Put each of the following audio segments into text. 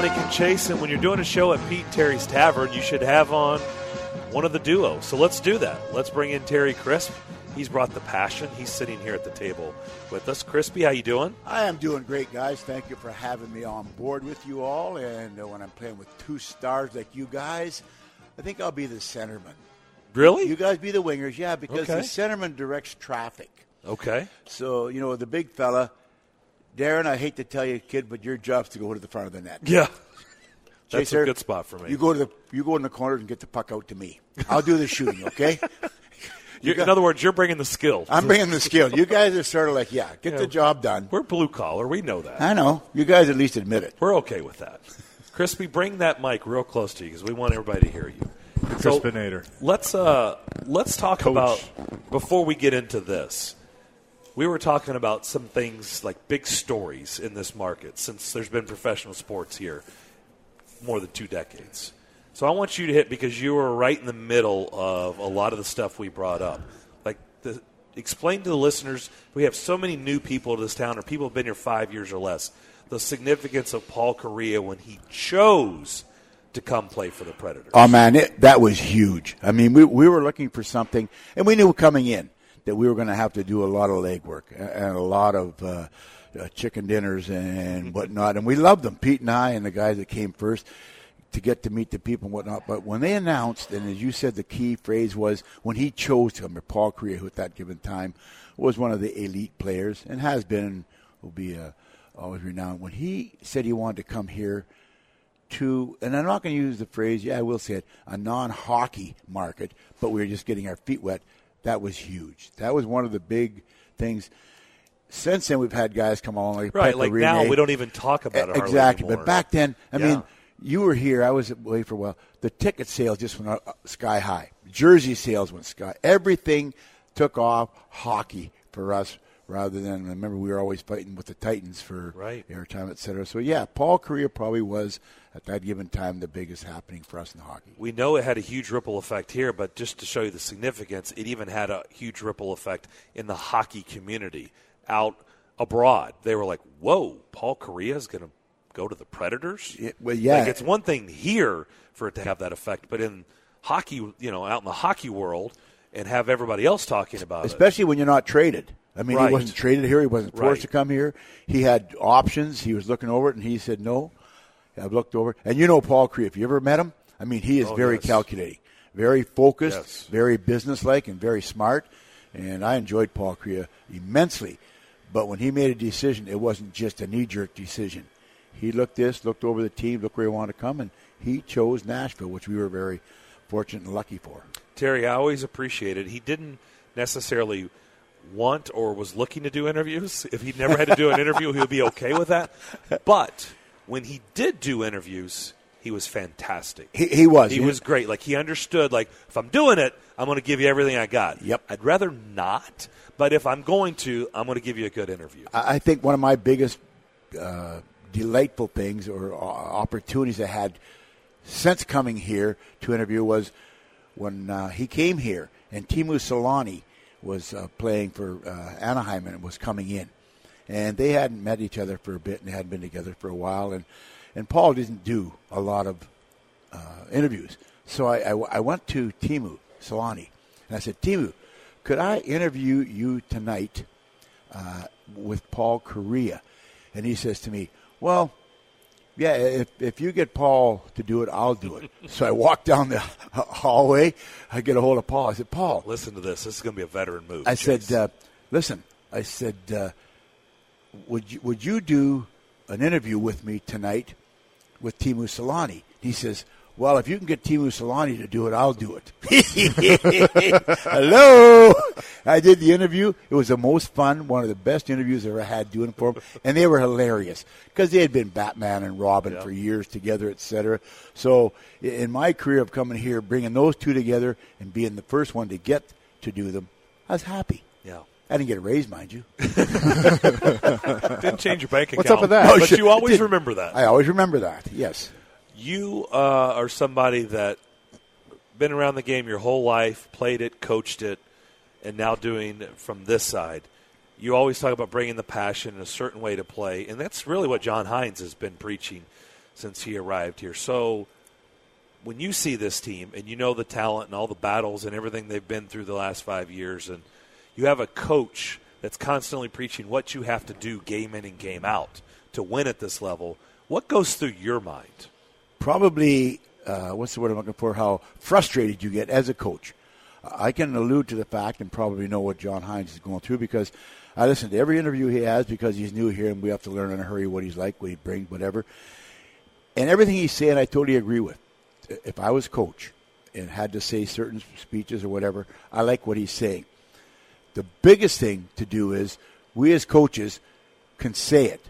money can chase, and when you're doing a show at Pete and Terry's Tavern, you should have on one of the duo. So let's do that. Let's bring in Terry Crisp. He's brought the passion. He's sitting here at the table with us. Crispy, how you doing? I am doing great, guys. Thank you for having me on board with you all. And when I'm playing with two stars like you guys, I think I'll be the centerman. Really? You guys be the wingers, yeah, because Okay. the centerman directs traffic. Okay. So, the big fella, Darren, I hate to tell you, kid, but your job's to go to the front of the net. Yeah. That's Chaser, a good spot for me. You go in the corners and get the puck out to me. I'll do the shooting, okay? In other words, you're bringing the skill. I'm bringing the skill. You guys are sort of like, get the job done. We're blue collar. We know that. I know. You guys at least admit it. We're okay with that. Crispy, bring that mic real close to you because we want everybody to hear you. Crispinator. So let's talk about, before we get into this, we were talking about some things like big stories in this market since there's been professional sports here more than 2 decades. So I want you to hit, because you were right in the middle of a lot of the stuff we brought up. Explain to the listeners, we have so many new people to this town, or people who have been here 5 years or less, the significance of Paul Kariya when he chose to come play for the Predators. Oh, man, that was huge. I mean, we were looking for something, and we knew coming in that we were going to have to do a lot of legwork and a lot of chicken dinners and whatnot. And we loved them, Pete and I and the guys that came first, to get to meet the people and whatnot. But when they announced, and as you said, the key phrase was when he chose to come, Paul Kariya, who at that given time was one of the elite players and has been and will be always renowned. When he said he wanted to come here to, and I'm not going to use the phrase, I will say it, a non-hockey market, but we were just getting our feet wet, that was huge. That was one of the big things. Since then, we've had guys come along like right, Pekka like Rinne. now we don't even talk about it exactly. anymore. But back then, I mean, you were here. I was away for a while. The ticket sales just went sky high. Jersey sales went sky. Everything took off hockey for us rather than, remember, we were always fighting with the Titans for airtime, et cetera. So, Paul Kariya probably was, at that given time, the biggest happening for us in hockey. We know it had a huge ripple effect here, but just to show you the significance, it even had a huge ripple effect in the hockey community out abroad. They were like, whoa, Paul Kariya is going to go to the Predators? It's one thing here for it to have that effect, but in hockey, out in the hockey world, and have everybody else talking about Especially when you're not traded. I mean, he wasn't traded here. He wasn't forced to come here. He had options. He was looking over it, and he said, no. I've looked over. And Paul Kariya, if you ever met him, I mean, he is very calculating, very focused, very businesslike, and very smart. And I enjoyed Paul Kariya immensely. But when he made a decision, it wasn't just a knee-jerk decision. He looked over the team, looked where he wanted to come, and he chose Nashville, which we were very fortunate and lucky for. Terry, I always appreciated. He didn't necessarily want or was looking to do interviews. If he'd never had to do an interview, he would be okay with that. But when he did do interviews, he was fantastic. He was. He was great. Like, he understood, like, if I'm doing it, I'm going to give you everything I got. Yep. I'd rather not, but if I'm going to, I'm going to give you a good interview. I think one of my biggest delightful things or opportunities I had since coming here to interview was when he came here and Teemu Selanne was playing for Anaheim and was coming in. And they hadn't met each other for a bit and they hadn't been together for a while. And Paul didn't do a lot of interviews. So I went to Teemu Selanne and I said, Teemu, could I interview you tonight with Paul Kariya? And he says to me, well, if you get Paul to do it, I'll do it. So I walk down the hallway. I get a hold of Paul. I said, Paul. Listen to this. This is going to be a veteran move. I said, listen, would you do an interview with me tonight with Teemu Selanne? He says, well, if you can get Teemu Selanne to do it, I'll do it. Hello. I did the interview. It was the most fun, one of the best interviews I ever had doing for them. And they were hilarious because they had been Batman and Robin for years together, et cetera. So in my career of coming here, bringing those two together and being the first one to get to do them, I was happy. Yeah. I didn't get a raise, mind you. Didn't change your bank account. What's up with that? But you always remember that. I always remember that, yes. You are somebody that been around the game your whole life, played it, coached it, and now doing it from this side. You always talk about bringing the passion and a certain way to play, and that's really what John Hynes has been preaching since he arrived here. So when you see this team and you know the talent and all the battles and everything they've been through the last 5 years, and you have a coach that's constantly preaching what you have to do game in and game out to win at this level, what goes through your mind? Probably, what's the word I'm looking for, how frustrated you get as a coach. I can allude to the fact and probably know what John Hines is going through because I listen to every interview he has because he's new here and we have to learn in a hurry what he's like, what he brings, whatever. And everything he's saying I totally agree with. If I was coach and had to say certain speeches or whatever, I like what he's saying. The biggest thing to do is we as coaches can say it.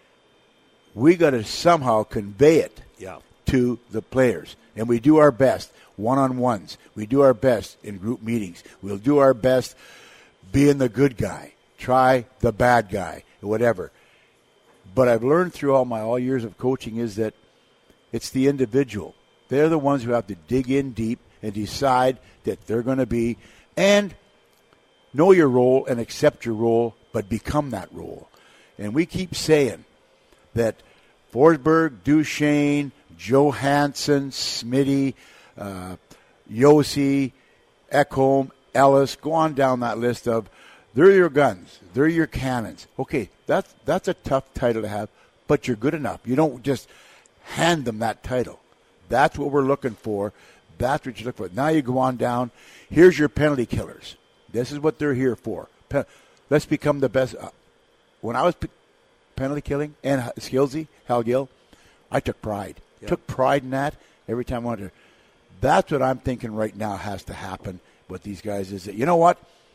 We got to somehow convey it to the players. And we do our best one-on-ones. We do our best in group meetings. We'll do our best being the good guy. Try the bad guy, whatever. But I've learned through all years of coaching is that it's the individual. They're the ones who have to dig in deep and decide that they're going to be, and know your role and accept your role, but become that role. And we keep saying that Forsberg, Duchesne, Johansson, Smitty, Josi, Ekholm, Ellis, go on down that list of they're your guns, they're your cannons. Okay, that's a tough title to have, but you're good enough. You don't just hand them that title. That's what we're looking for. That's what you look for. Now you go on down. Here's your penalty killers. This is what they're here for. Let's become the best. When I was penalty killing and Skilsey, Hal Gill, I took pride. Yep. Took pride in that every time I wanted to. That's what I'm thinking right now has to happen with these guys is that, you know what?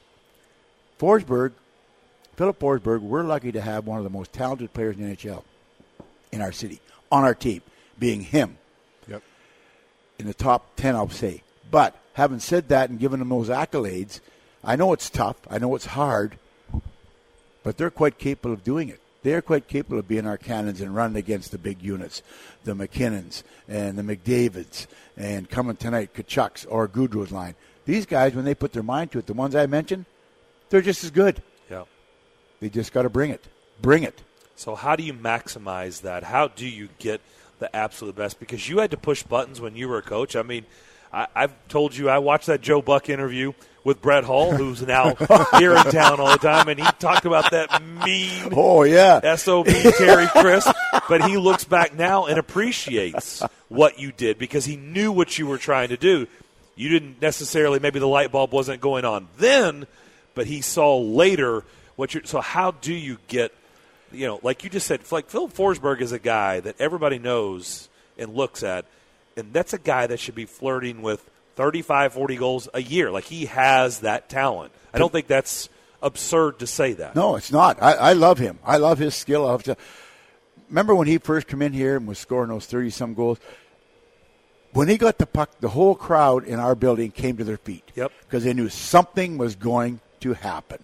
Philip Forsberg, we're lucky to have one of the most talented players in the NHL in our city, on our team, being him. Yep. In the top 10, I'll say. But having said that and given him those accolades, I know it's tough. I know it's hard. But they're quite capable of doing it. They're quite capable of being our cannons and running against the big units, the McKinnons and the McDavids, and coming tonight, Kachuk's or Goudreau's line. These guys, when they put their mind to it, the ones I mentioned, they're just as good. Yeah. They just got to bring it. Bring it. So how do you maximize that? How do you get the absolute best? Because you had to push buttons when you were a coach. I mean, I've told you I watched that Joe Buck interview with Brett Hull, who's now here in town all the time, and he talked about that mean SOB Terry Crisp, but he looks back now and appreciates what you did because he knew what you were trying to do. You didn't necessarily, maybe the light bulb wasn't going on then, but he saw later what you're – so how do you get – like you just said, like Philip Forsberg is a guy that everybody knows and looks at, and that's a guy that should be flirting with 35, 40 goals a year. Like, he has that talent. I don't think that's absurd to say that. No, it's not. I love him. I love his skill. Remember when he first came in here and was scoring those 30-some goals? When he got the puck, the whole crowd in our building came to their feet. Yep. Because they knew something was going to happen.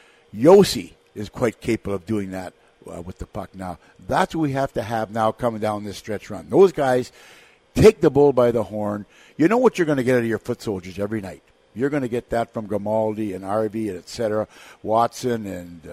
Josi is quite capable of doing that with the puck now. That's what we have to have now coming down this stretch run. Those guys take the bull by the horn. You know what you're going to get out of your foot soldiers every night. You're going to get that from Grimaldi and Arvey and et cetera, Watson and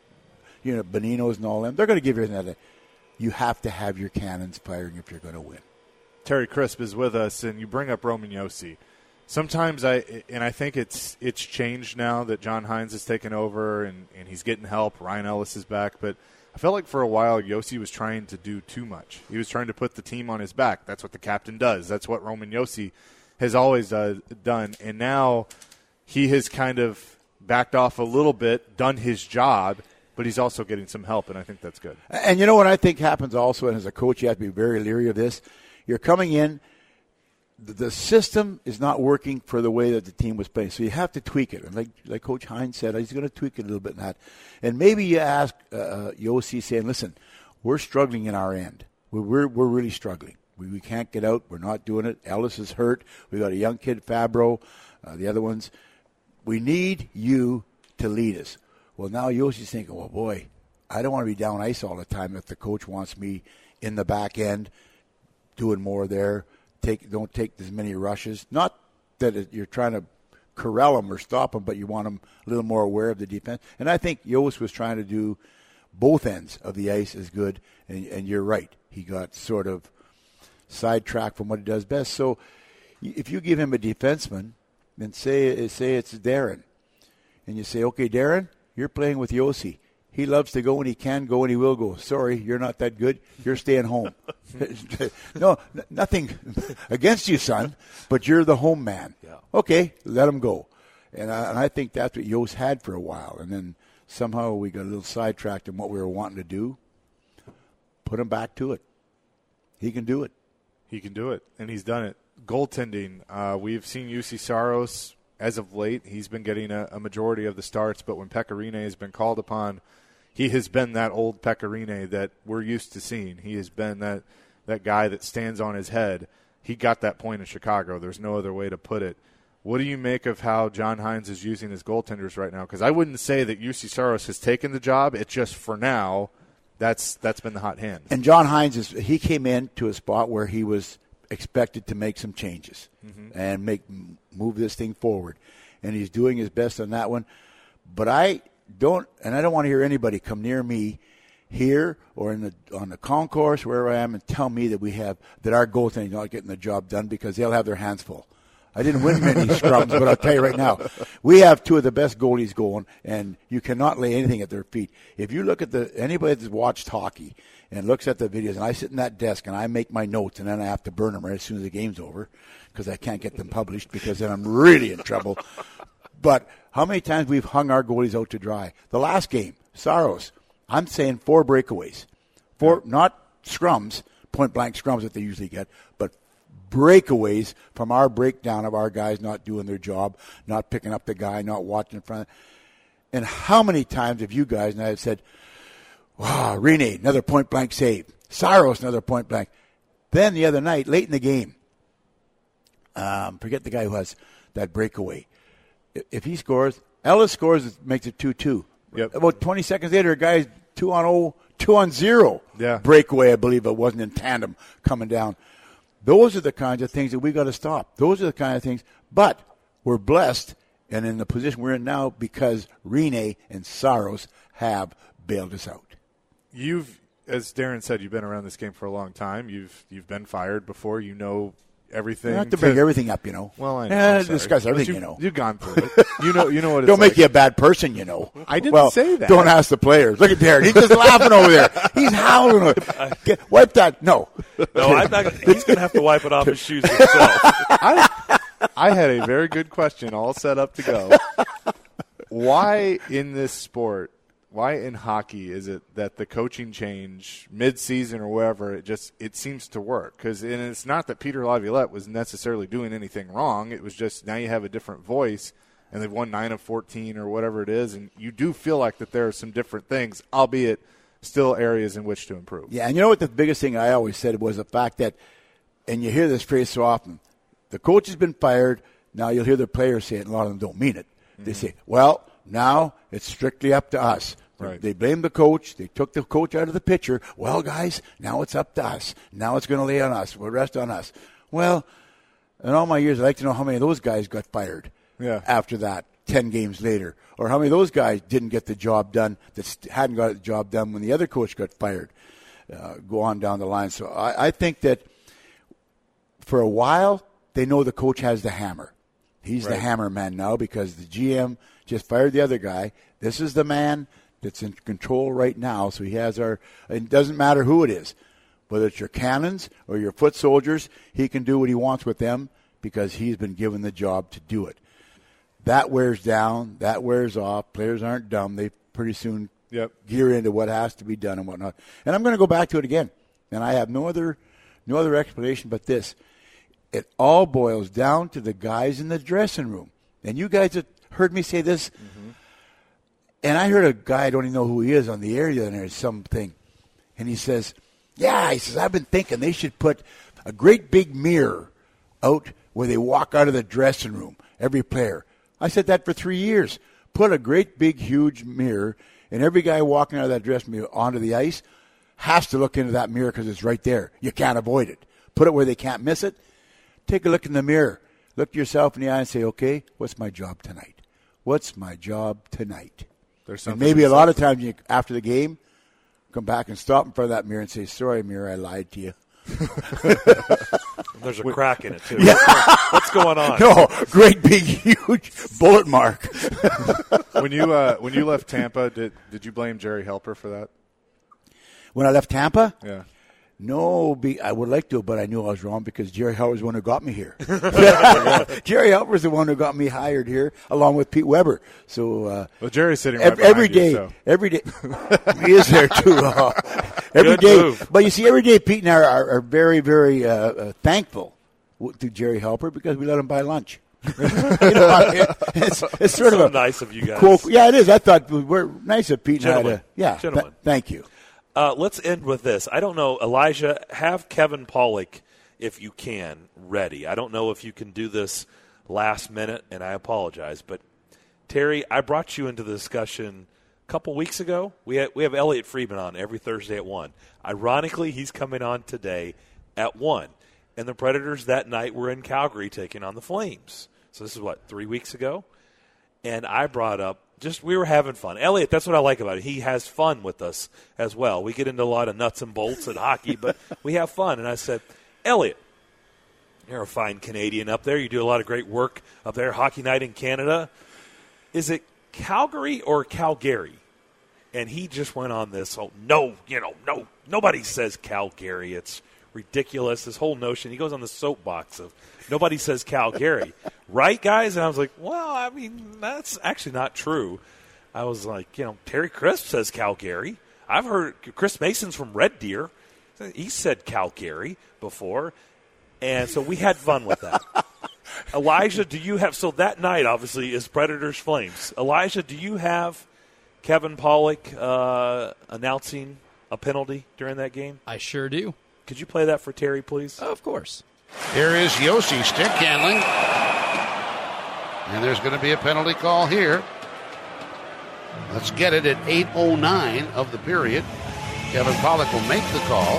Beninos and all them. They're going to give you that. You have to have your cannons firing if you're going to win. Terry Crisp is with us, and you bring up Roman Josi. Sometimes I think it's changed now that John Hines has taken over and he's getting help. Ryan Ellis is back, but I felt like for a while Josi was trying to do too much. He was trying to put the team on his back. That's what the captain does. That's what Roman Josi has always done. And now he has kind of backed off a little bit, done his job, but he's also getting some help, and I think that's good. And you know what I think happens also, and as a coach you have to be very leery of this. You're coming in, the system is not working for the way that the team was playing, so you have to tweak it. And like Coach Hines said, he's going to tweak it a little bit in that. And maybe you ask Josi saying, listen, we're struggling in our end. We're really struggling. We can't get out. We're not doing it. Ellis is hurt. We got a young kid, Fabro, the other ones. We need you to lead us. Well, now Josi's thinking, well, boy, I don't want to be down ice all the time if the coach wants me in the back end doing more there. Don't take as many rushes. Not that you're trying to corral them or stop them, but you want them a little more aware of the defense. And I think Yost was trying to do both ends of the ice as good. And you're right. He got sort of sidetrack from what he does best. So if you give him a defenseman, then say it's Darren, and you say, okay, Darren, you're playing with Yossi. He loves to go, and he can go, and he will go. Sorry, you're not that good. You're staying home. No, nothing against you, son, but you're the home man. Yeah. Okay, let him go. And I think that's what Yost had for a while. And then somehow we got a little sidetracked in what we were wanting to do. Put him back to it. He can do it. He can do it, and he's done it. Goaltending, we've seen Juuse Saros as of late. He's been getting a majority of the starts, but when Pekka Rinne has been called upon, he has been that old Pekka Rinne that we're used to seeing. He has been that guy that stands on his head. He got that point in Chicago. There's no other way to put it. What do you make of how John Hines is using his goaltenders right now? Because I wouldn't say that Juuse Saros has taken the job. It's just for now, that's been the hot hand. And John Hines, he came into a spot where he was expected to make some changes and move this thing forward. And he's doing his best on that one. But I don't want to hear anybody come near me here or on the concourse, wherever I am, and tell me that our goaltending is not getting the job done, because they'll have their hands full. I didn't win many scrums, but I'll tell you right now, we have two of the best goalies going, and you cannot lay anything at their feet. If you look at anybody that's watched hockey and looks at the videos, and I sit in that desk and I make my notes, and then I have to burn them right as soon as the game's over, because I can't get them published, because then I'm really in trouble. But how many times we've hung our goalies out to dry? The last game, Saros, I'm saying 4 breakaways. 4, not scrums, point-blank scrums that they usually get, but breakaways from our breakdown of our guys not doing their job, not picking up the guy, not watching in front. And how many times have you guys and I have said, wow, Rinne, another point-blank save. Saros, another point-blank. Then the other night, late in the game, forget the guy who has that breakaway. If he scores, Ellis scores, it makes it 2-2. Yep. About 20 seconds later, a guy's 2-on-0 Yeah. breakaway, I believe it wasn't in tandem coming down. Those are the kinds of things that we got to stop. Those are the kind of things. But we're blessed and in the position we're in now because Rinne and Saros have bailed us out. You've, as Darren said, you've been around this game for a long time. You've been fired before. You know everything. You don't have to bring everything up, you know. Well, I know. Discuss everything, you know. You've gone through it. You know what it's Don't make like. you a bad person, you know. I didn't say that. Don't ask the players. Look at Darren. He's just laughing over there. He's howling. Wipe that. No. No, I'm not. He's going to have to wipe it off his shoes himself. I had a very good question all set up to go. Why in this sport, why in hockey is it that the coaching change mid-season or wherever, it seems to work? And it's not that Peter Laviolette was necessarily doing anything wrong. It was just now you have a different voice, and they've won 9 of 14 or whatever it is, and you do feel like that there are some different things, albeit still areas in which to improve. Yeah, and you know what the biggest thing I always said was the fact that, and you hear this phrase so often, the coach has been fired, now you'll hear the players say it, and a lot of them don't mean it. They say, well, now it's strictly up to us. Right. They blame the coach. They took the coach out of the picture. Well, guys, now it's up to us. Now it's going to lay on us. We'll rest on us. Well, in all my years, I'd like to know how many of those guys got fired after that, 10 games later. Or how many of those guys didn't get the job done that hadn't got the job done when the other coach got fired. Go on down the line. So I think that for a while, they know the coach has the hammer. He's the hammer man now because the GM just fired the other guy. This is the man that's in control right now. So he has it doesn't matter who it is, whether it's your cannons or your foot soldiers, he can do what he wants with them because he's been given the job to do it. That wears down. That wears off. Players aren't dumb. They pretty soon gear into what has to be done and whatnot. And I'm going to go back to it again. And I have no other explanation but this. It all boils down to the guys in the dressing room. And you guys have heard me say this. Mm-hmm. And I heard a guy, I don't even know who he is, on the air the other night, something. And he says, I've been thinking they should put a great big mirror out where they walk out of the dressing room, every player. I said that for 3 years. Put a great big huge mirror, and every guy walking out of that dressing room onto the ice has to look into that mirror because it's right there. You can't avoid it. Put it where they can't miss it. Take a look in the mirror. Look yourself in the eye and say, okay, what's my job tonight? What's my job tonight? And maybe a lot of times after the game, come back and stop in front of that mirror and say, sorry, mirror, I lied to you. There's a crack in it, too. Yeah. What's going on? No, great big huge bullet mark. When you left Tampa, did you blame Jerry Helper for that? When I left Tampa? Yeah. No, I would like to, but I knew I was wrong because Jerry Helper was the one who got me here. Jerry Helper was the one who got me hired here, along with Pete Weber. So, well, Jerry's sitting right every behind day, you, so. every day, he is there too. Every Good day, move. but you see, every day Pete and I are very, very thankful to Jerry Helper because we let him buy lunch. It's sort of so a nice of you guys. Cool. Yeah, it is. I thought we're nice of Pete Gentlemen. and I. Yeah, Gentlemen. Thank you. Let's end with this. I don't know, Elijah, have Kevin Pollock, if you can, ready. I don't know if you can do this last minute, and I apologize. But, Terry, I brought you into the discussion a couple weeks ago. We have Elliot Friedman on every Thursday at 1. Ironically, he's coming on today at 1. And the Predators that night were in Calgary taking on the Flames. So this is, 3 weeks ago? And I brought up, we were having fun. Elliot, that's what I like about it. He has fun with us as well. We get into a lot of nuts and bolts and hockey, but we have fun. And I said, Elliot, you're a fine Canadian up there. You do a lot of great work up there, Hockey Night in Canada. Is it Calgary or Calgary? And he just went on this, no, nobody says Calgary. It's ridiculous, this whole notion. He goes on the soapbox of nobody says Calgary. Right, guys? And I was like, well, I mean, that's actually not true. I was like, Terry Crisp says Calgary. I've heard Chris Mason's from Red Deer. He said Calgary before. And so we had fun with that. Elijah, do you have – so that night, obviously, is Predators Flames. Elijah, do you have Kevin Pollock announcing a penalty during that game? I sure do. Could you play that for Terry, please? Of course. Here is Yossi stick handling. And there's going to be a penalty call here. Let's get it at 8:09 of the period. Kevin Pollock will make the call.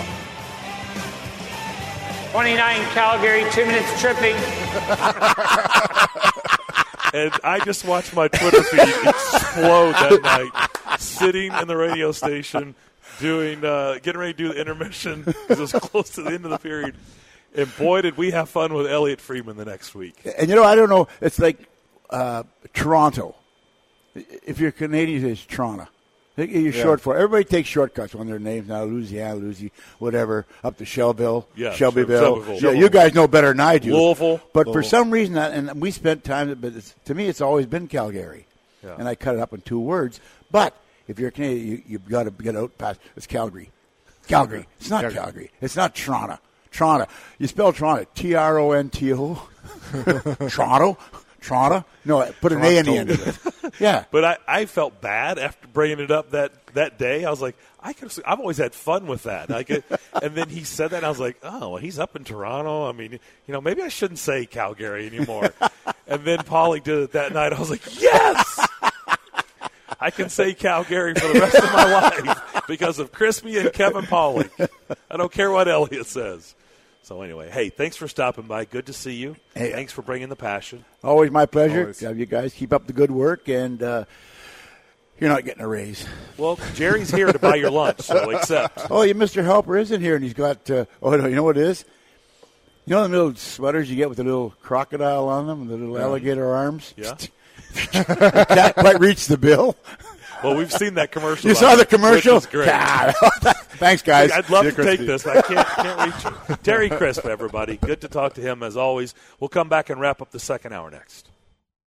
29 Calgary, 2 minutes tripping. And I just watched my Twitter feed explode that night, sitting in the radio station, getting ready to do the intermission because it was close to the end of the period. And boy, did we have fun with Elliot Friedman the next week. And I don't know, it's like Toronto. If you're Canadian, it's Toronto. You're short for it. Everybody takes shortcuts on their names now. Louisiana, whatever, up to Shelbyville. Shelbyville. Yeah, you guys know better than I do. Louisville. But for some reason, and we spent time, but to me, it's always been Calgary. Yeah. And I cut it up in 2 words. But if you're Canadian, you've got to get out past. It's Calgary. Calgary. It's not Calgary. It's not Toronto. Toronto. You spell Toronto. Tronto. Toronto. No, put an A in the end of it. Yeah. But I felt bad after bringing it up that day. I was like, I've always had fun with that. And then he said that, and I was like, oh, well, he's up in Toronto. I mean, maybe I shouldn't say Calgary anymore. And then Pollock did it that night. I was like, yes! I can say Calgary for the rest of my life because of Crispy and Kevin Pollock. I don't care what Elliot says. So anyway, hey, thanks for stopping by. Good to see you. Hey, thanks for bringing the passion. Always my pleasure. Always. You guys keep up the good work, and you're not getting a raise. Well, Jerry's here to buy your lunch, so accept. Oh, Mr. Helper isn't here, and he's got, you know what it is? You know the little sweaters you get with the little crocodile on them and the little alligator arms? Yeah. Can't quite reach the bill. Well, we've seen that commercial. You saw the commercial? Which is great. Thanks, guys. I'd love to take this. I can't reach it. Terry Crisp, everybody. Good to talk to him as always. We'll come back and wrap up the second hour next.